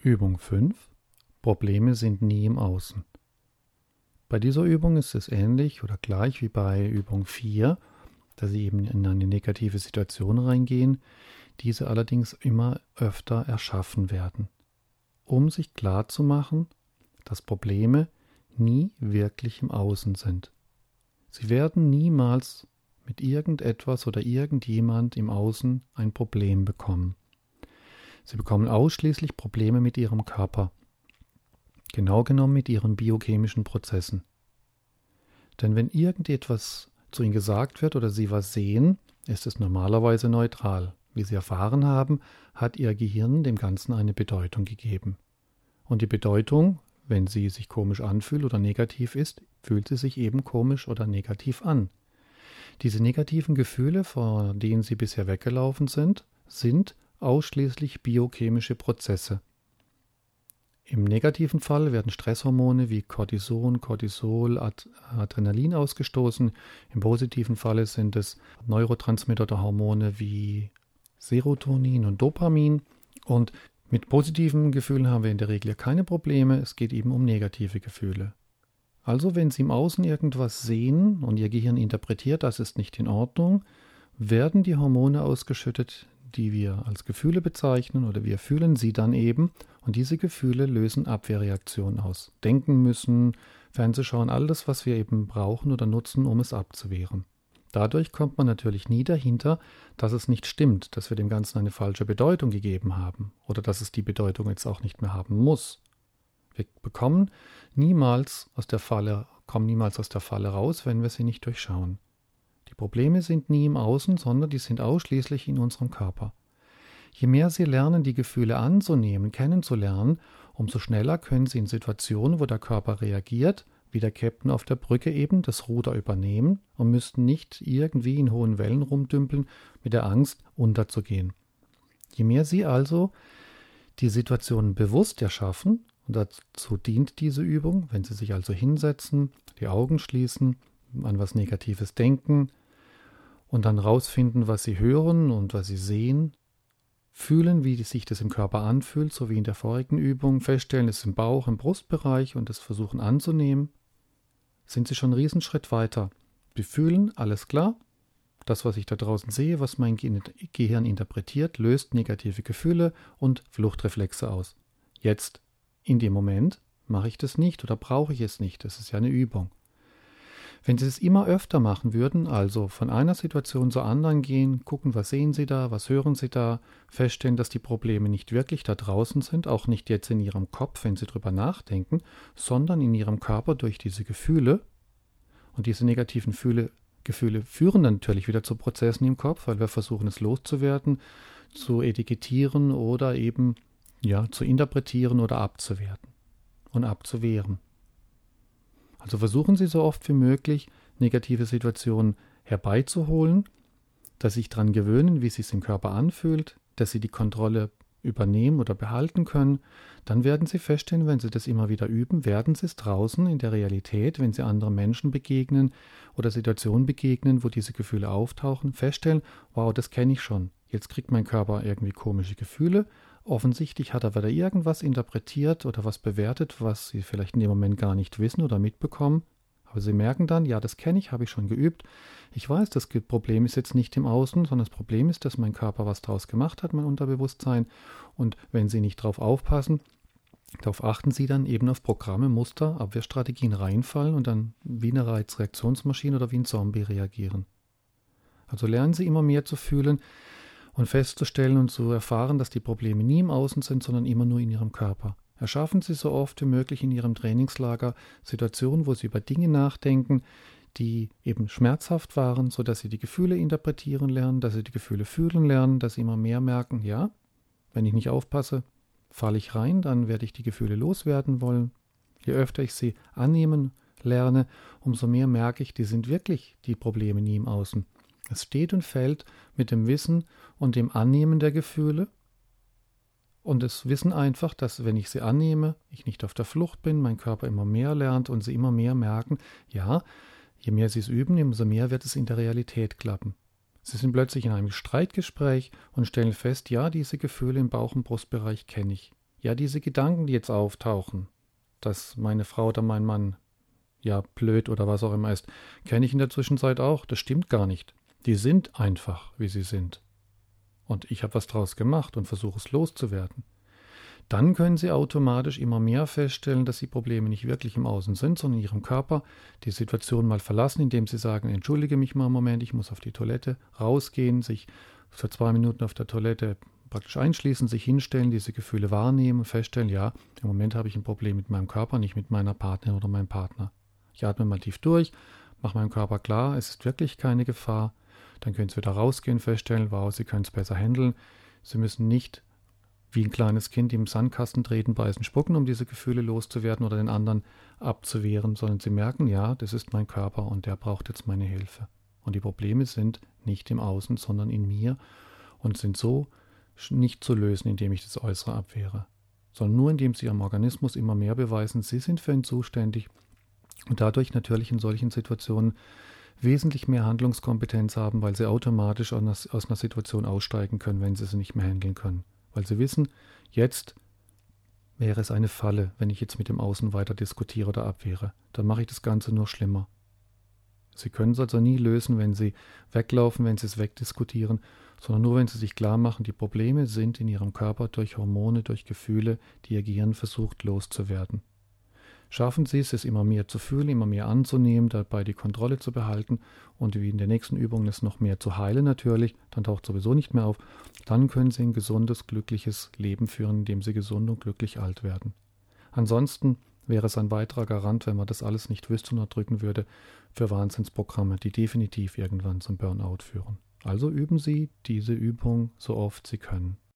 Übung 5. Probleme sind nie im Außen. Bei dieser Übung ist es ähnlich oder gleich wie bei Übung 4, dass Sie eben in eine negative Situation reingehen, diese allerdings immer öfter erschaffen werden, um sich klarzumachen, dass Probleme nie wirklich im Außen sind. Sie werden niemals mit irgendetwas oder irgendjemand im Außen ein Problem bekommen. Sie bekommen ausschließlich Probleme mit ihrem Körper, genau genommen mit ihren biochemischen Prozessen. Denn wenn irgendetwas zu ihnen gesagt wird oder sie was sehen, ist es normalerweise neutral. Wie sie erfahren haben, hat ihr Gehirn dem Ganzen eine Bedeutung gegeben. Und die Bedeutung, wenn sie sich komisch anfühlt oder negativ ist, fühlt sie sich eben komisch oder negativ an. Diese negativen Gefühle, vor denen sie bisher weggelaufen sind, sind ausschließlich biochemische Prozesse. Im negativen Fall werden Stresshormone wie Cortison, Cortisol, Adrenalin ausgestoßen. Im positiven Falle sind es Neurotransmitter oder Hormone wie Serotonin und Dopamin. Und mit positiven Gefühlen haben wir in der Regel ja keine Probleme. Es geht eben um negative Gefühle. Also wenn Sie im Außen irgendwas sehen und Ihr Gehirn interpretiert, das ist nicht in Ordnung, werden die Hormone ausgeschüttet, die wir als Gefühle bezeichnen, oder wir fühlen sie dann eben, und diese Gefühle lösen Abwehrreaktionen aus. Denken müssen, Fernsehschauen, all das, was wir eben brauchen oder nutzen, um es abzuwehren. Dadurch kommt man natürlich nie dahinter, dass es nicht stimmt, dass wir dem Ganzen eine falsche Bedeutung gegeben haben oder dass es die Bedeutung jetzt auch nicht mehr haben muss. Wir kommen niemals aus der Falle raus, wenn wir sie nicht durchschauen. Die Probleme sind nie im Außen, sondern die sind ausschließlich in unserem Körper. Je mehr Sie lernen, die Gefühle anzunehmen, kennenzulernen, umso schneller können Sie in Situationen, wo der Körper reagiert, wie der Captain auf der Brücke eben, das Ruder übernehmen und müssten nicht irgendwie in hohen Wellen rumdümpeln, mit der Angst unterzugehen. Je mehr Sie also die Situationen bewusst erschaffen, und dazu dient diese Übung, wenn Sie sich also hinsetzen, die Augen schließen, an was Negatives denken und dann rausfinden, was Sie hören und was Sie sehen, fühlen, wie sich das im Körper anfühlt, so wie in der vorigen Übung, feststellen, es ist im Bauch, im Brustbereich und das versuchen anzunehmen, sind Sie schon einen Riesenschritt weiter. Sie fühlen, alles klar, das, was ich da draußen sehe, was mein Gehirn interpretiert, löst negative Gefühle und Fluchtreflexe aus. Jetzt, in dem Moment, mache ich das nicht oder brauche ich es nicht, das ist ja eine Übung. Wenn Sie es immer öfter machen würden, also von einer Situation zur anderen gehen, gucken, was sehen Sie da, was hören Sie da, feststellen, dass die Probleme nicht wirklich da draußen sind, auch nicht jetzt in Ihrem Kopf, wenn Sie drüber nachdenken, sondern in Ihrem Körper durch diese Gefühle. Und diese negativen Gefühle führen dann natürlich wieder zu Prozessen im Kopf, weil wir versuchen, es loszuwerden, zu etikettieren oder eben zu interpretieren oder abzuwerten und abzuwehren. Also versuchen Sie so oft wie möglich, negative Situationen herbeizuholen, dass Sie sich daran gewöhnen, wie es sich im Körper anfühlt, dass Sie die Kontrolle übernehmen oder behalten können. Dann werden Sie feststellen, wenn Sie das immer wieder üben, werden Sie es draußen in der Realität, wenn Sie anderen Menschen begegnen oder Situationen begegnen, wo diese Gefühle auftauchen, feststellen, wow, das kenne ich schon. Jetzt kriegt mein Körper irgendwie komische Gefühle. Offensichtlich hat er wieder irgendwas interpretiert oder was bewertet, was Sie vielleicht in dem Moment gar nicht wissen oder mitbekommen. Aber Sie merken dann, ja, das kenne ich, habe ich schon geübt. Ich weiß, das Problem ist jetzt nicht im Außen, sondern das Problem ist, dass mein Körper was draus gemacht hat, mein Unterbewusstsein. Und wenn Sie nicht drauf aufpassen, darauf achten Sie dann eben auf Programme, Muster, Abwehrstrategien reinfallen und dann wie eine Reizreaktionsmaschine oder wie ein Zombie reagieren. Also lernen Sie immer mehr zu fühlen und festzustellen und zu erfahren, dass die Probleme nie im Außen sind, sondern immer nur in Ihrem Körper. Erschaffen Sie so oft wie möglich in Ihrem Trainingslager Situationen, wo Sie über Dinge nachdenken, die eben schmerzhaft waren, sodass Sie die Gefühle interpretieren lernen, dass Sie die Gefühle fühlen lernen, dass Sie immer mehr merken, ja, wenn ich nicht aufpasse, falle ich rein, dann werde ich die Gefühle loswerden wollen. Je öfter ich sie annehmen lerne, umso mehr merke ich, die sind wirklich die Probleme nie im Außen. Es steht und fällt mit dem Wissen und dem Annehmen der Gefühle und das Wissen einfach, dass wenn ich sie annehme, ich nicht auf der Flucht bin, mein Körper immer mehr lernt und sie immer mehr merken, ja, je mehr sie es üben, umso mehr wird es in der Realität klappen. Sie sind plötzlich in einem Streitgespräch und stellen fest, ja, diese Gefühle im Bauch- und Brustbereich kenne ich. Ja, diese Gedanken, die jetzt auftauchen, dass meine Frau oder mein Mann ja blöd oder was auch immer ist, kenne ich in der Zwischenzeit auch. Das stimmt gar nicht. Die sind einfach, wie sie sind. Und ich habe was draus gemacht und versuche es loszuwerden. Dann können Sie automatisch immer mehr feststellen, dass die Probleme nicht wirklich im Außen sind, sondern in Ihrem Körper, die Situation mal verlassen, indem Sie sagen, entschuldige mich mal einen Moment, ich muss auf die Toilette, rausgehen, sich für 2 Minuten auf der Toilette praktisch einschließen, sich hinstellen, diese Gefühle wahrnehmen und feststellen, ja, im Moment habe ich ein Problem mit meinem Körper, nicht mit meiner Partnerin oder meinem Partner. Ich atme mal tief durch, mache meinem Körper klar, es ist wirklich keine Gefahr. Dann können Sie wieder rausgehen, feststellen, wow, Sie können es besser handeln. Sie müssen nicht wie ein kleines Kind im Sandkasten treten, beißen, spucken, um diese Gefühle loszuwerden oder den anderen abzuwehren, sondern Sie merken, ja, das ist mein Körper und der braucht jetzt meine Hilfe. Und die Probleme sind nicht im Außen, sondern in mir und sind so nicht zu lösen, indem ich das Äußere abwehre, sondern nur indem Sie Ihrem Organismus immer mehr beweisen, Sie sind für ihn zuständig und dadurch natürlich in solchen Situationen wesentlich mehr Handlungskompetenz haben, weil Sie automatisch aus einer Situation aussteigen können, wenn Sie sie nicht mehr handeln können. Weil Sie wissen, jetzt wäre es eine Falle, wenn ich jetzt mit dem Außen weiter diskutiere oder abwehre. Dann mache ich das Ganze nur schlimmer. Sie können es also nie lösen, wenn Sie weglaufen, wenn Sie es wegdiskutieren, sondern nur, wenn Sie sich klar machen, die Probleme sind in Ihrem Körper durch Hormone, durch Gefühle, die Ihr Gehirn versucht loszuwerden. Schaffen Sie es immer mehr zu fühlen, immer mehr anzunehmen, dabei die Kontrolle zu behalten und wie in der nächsten Übung es noch mehr zu heilen natürlich, dann taucht sowieso nicht mehr auf, dann können Sie ein gesundes, glückliches Leben führen, indem Sie gesund und glücklich alt werden. Ansonsten wäre es ein weiterer Garant, wenn man das alles nicht wüsste und erdrücken würde, für Wahnsinnsprogramme, die definitiv irgendwann zum Burnout führen. Also üben Sie diese Übung so oft Sie können.